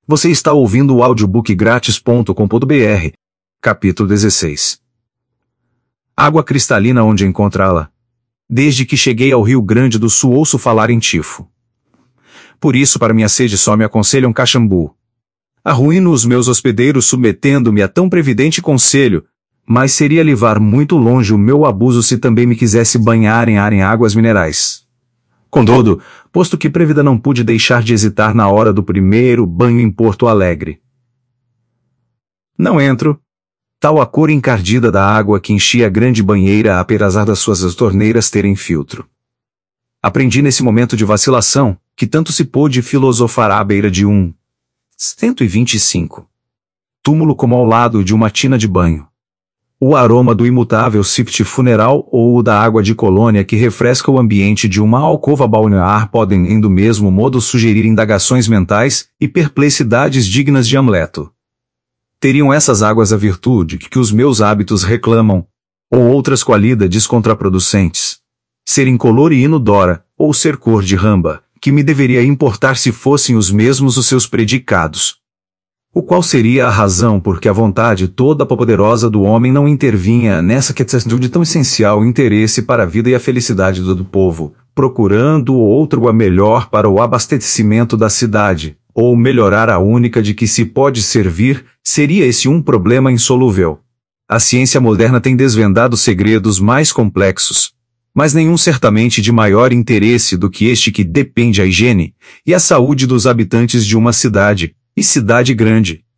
Você está ouvindo o audiobookgratis.com.br. Capítulo 16. Água cristalina, onde encontrá-la? Desde que cheguei ao Rio Grande do Sul ouço falar em tifo. Por isso para minha sede só me aconselham Caxambu. Arruíno os meus hospedeiros submetendo-me a tão previdente conselho, mas seria levar muito longe o meu abuso se também me quisesse banhar em águas minerais. Contudo, posto que previda, não pude deixar de hesitar na hora do primeiro banho em Porto Alegre. Não entro. Tal a cor encardida da água que enchia a grande banheira, apesar das suas torneiras terem filtro. Aprendi nesse momento de vacilação, que tanto se pôde filosofar à beira de um 125 túmulo como ao lado de uma tina de banho. O aroma do imutável sift funeral ou o da água de colônia que refresca o ambiente de uma alcova balnear podem, em do mesmo modo, sugerir indagações mentais e perplexidades dignas de Hamleto. Teriam essas águas a virtude que os meus hábitos reclamam, ou outras qualidades contraproducentes? Ser incolor e inodora, ou ser cor de ramba, que me deveria importar se fossem os mesmos os seus predicados? O qual seria a razão por que a vontade toda poderosa do homem não intervinha nessa questão de tão essencial interesse para a vida e a felicidade do povo, procurando outro a melhor para o abastecimento da cidade, ou melhorar a única de que se pode servir? Seria esse um problema insolúvel. A ciência moderna tem desvendado segredos mais complexos, mas nenhum certamente de maior interesse do que este que depende a higiene e a saúde dos habitantes de uma cidade, e cidade grande,